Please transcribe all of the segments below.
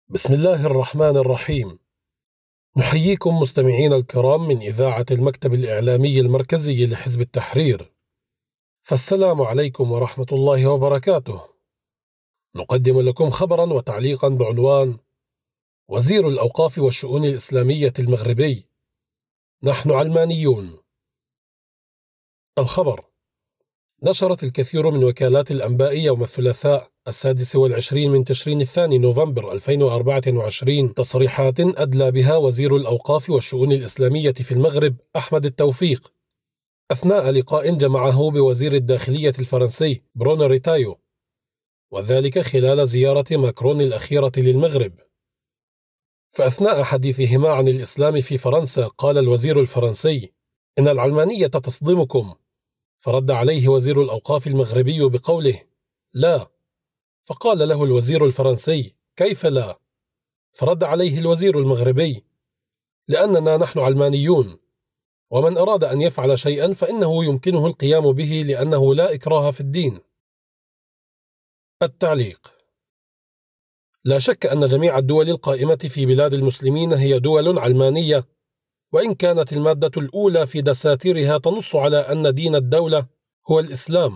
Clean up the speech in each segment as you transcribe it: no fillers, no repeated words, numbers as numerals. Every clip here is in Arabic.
بسم الله الرحمن الرحيم. نحييكم مستمعين الكرام من إذاعة المكتب الإعلامي المركزي لحزب التحرير، فالسلام عليكم ورحمة الله وبركاته. نقدم لكم خبرا وتعليقا بعنوان: وزير الأوقاف والشؤون الإسلامية المغربي: نحن علمانيون. الخبر: نشرت الكثير من وكالات الأنباء يوم الثلاثاء 26 من تشرين الثاني نوفمبر 2024 تصريحات أدلى بها وزير الأوقاف والشؤون الإسلامية في المغرب أحمد التوفيق أثناء لقاء جمعه بوزير الداخلية الفرنسي برونو ريتايو، وذلك خلال زيارة ماكرون الأخيرة للمغرب. فأثناء حديثهما عن الإسلام في فرنسا قال الوزير الفرنسي: إن العلمانية تصدمكم. فرد عليه وزير الأوقاف المغربي بقوله: لا. فقال له الوزير الفرنسي: كيف لا؟ فرد عليه الوزير المغربي: لأننا نحن علمانيون، ومن أراد أن يفعل شيئا فإنه يمكنه القيام به لأنه لا إكراه في الدين. التعليق: لا شك أن جميع الدول القائمة في بلاد المسلمين هي دول علمانية، وإن كانت المادة الأولى في دساتيرها تنص على أن دين الدولة هو الإسلام،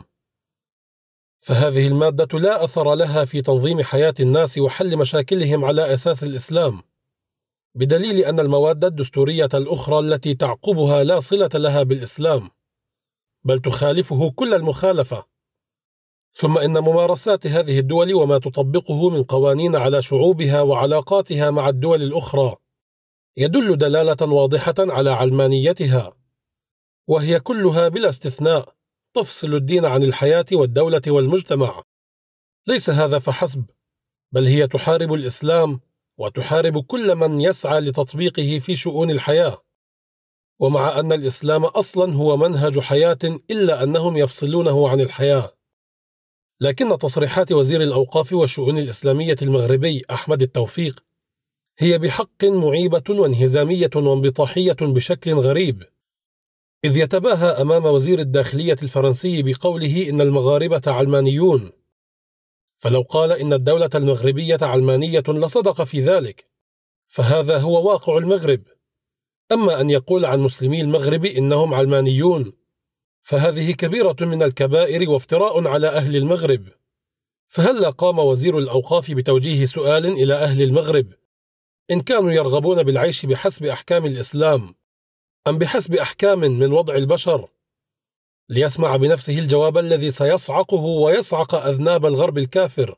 فهذه المادة لا أثر لها في تنظيم حياة الناس وحل مشاكلهم على أساس الإسلام، بدليل أن المواد الدستورية الأخرى التي تعقبها لا صلة لها بالإسلام، بل تخالفه كل المخالفة. ثم إن ممارسات هذه الدول وما تطبقه من قوانين على شعوبها وعلاقاتها مع الدول الأخرى يدل دلالة واضحة على علمانيتها، وهي كلها بلا استثناء تفصل الدين عن الحياة والدولة والمجتمع. ليس هذا فحسب، بل هي تحارب الإسلام وتحارب كل من يسعى لتطبيقه في شؤون الحياة. ومع أن الإسلام أصلا هو منهج حياة، إلا أنهم يفصلونه عن الحياة. لكن تصريحات وزير الأوقاف والشؤون الإسلامية المغربي أحمد التوفيق هي بحق معيبة وانهزامية وانبطاحية بشكل غريب، إذ يتباهى أمام وزير الداخلية الفرنسي بقوله إن المغاربة علمانيون، فلو قال إن الدولة المغربية علمانية لصدق في ذلك، فهذا هو واقع المغرب. أما أن يقول عن مسلمي المغرب إنهم علمانيون، فهذه كبيرة من الكبائر وافتراء على أهل المغرب. فهل قام وزير الأوقاف بتوجيه سؤال إلى أهل المغرب إن كانوا يرغبون بالعيش بحسب أحكام الإسلام أم بحسب أحكام من وضع البشر، ليسمع بنفسه الجواب الذي سيصعقه ويصعق أذناب الغرب الكافر؟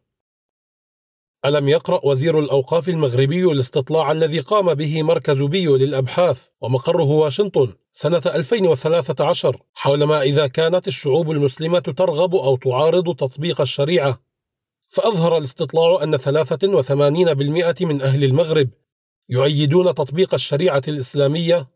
ألم يقرأ وزير الأوقاف المغربي الاستطلاع الذي قام به مركز بيو للأبحاث ومقره واشنطن سنة 2013 حول ما إذا كانت الشعوب المسلمة ترغب أو تعارض تطبيق الشريعة؟ فأظهر الاستطلاع أن 83% من أهل المغرب يؤيدون تطبيق الشريعة الإسلامية.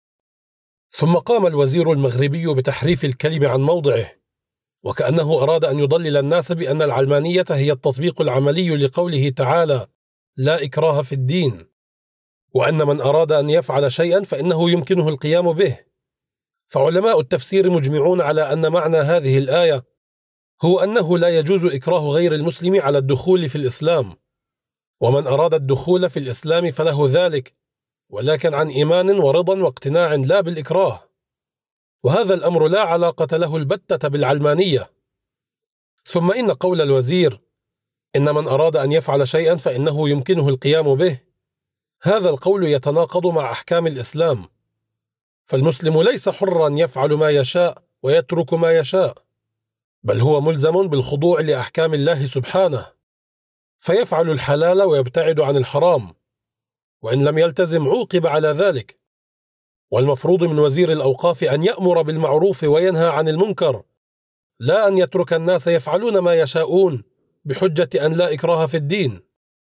ثم قام الوزير المغربي بتحريف الكلم عن موضعه، وكأنه أراد أن يضلل الناس بأن العلمانية هي التطبيق العملي لقوله تعالى: لا إكراه في الدين، وأن من أراد أن يفعل شيئا فإنه يمكنه القيام به. فعلماء التفسير مجمعون على أن معنى هذه الآية هو أنه لا يجوز إكراه غير المسلم على الدخول في الإسلام، ومن أراد الدخول في الإسلام فله ذلك، ولكن عن إيمان ورضا واقتناع لا بالإكراه. وهذا الأمر لا علاقة له البتة بالعلمانية. ثم إن قول الوزير إن من أراد أن يفعل شيئا فإنه يمكنه القيام به، هذا القول يتناقض مع أحكام الإسلام، فالمسلم ليس حرا يفعل ما يشاء ويترك ما يشاء، بل هو ملزم بالخضوع لأحكام الله سبحانه، فيفعل الحلال ويبتعد عن الحرام، وإن لم يلتزم عوقب على ذلك. والمفروض من وزير الأوقاف أن يأمر بالمعروف وينهى عن المنكر، لا أن يترك الناس يفعلون ما يشاءون بحجة أن لا إكراه في الدين.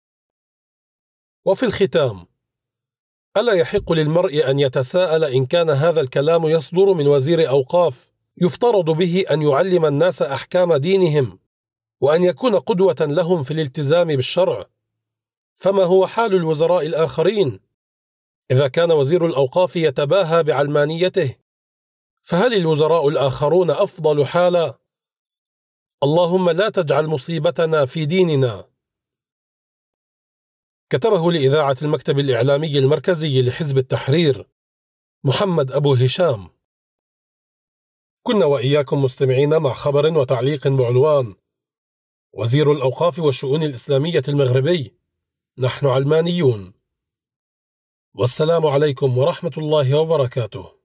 وفي الختام، ألا يحق للمرء أن يتساءل إن كان هذا الكلام يصدر من وزير أوقاف يفترض به أن يعلم الناس أحكام دينهم وأن يكون قدوة لهم في الالتزام بالشرع، فما هو حال الوزراء الآخرين؟ إذا كان وزير الأوقاف يتباهى بعلمانيته، فهل الوزراء الآخرون أفضل حالا؟ اللهم لا تجعل مصيبتنا في ديننا. كتبه لإذاعة المكتب الإعلامي المركزي لحزب التحرير محمد أبو هشام. كنا وإياكم مستمعين مع خبر وتعليق بعنوان: وزير الأوقاف والشؤون الإسلامية المغربي: نحن علمانيون. والسلام عليكم ورحمة الله وبركاته.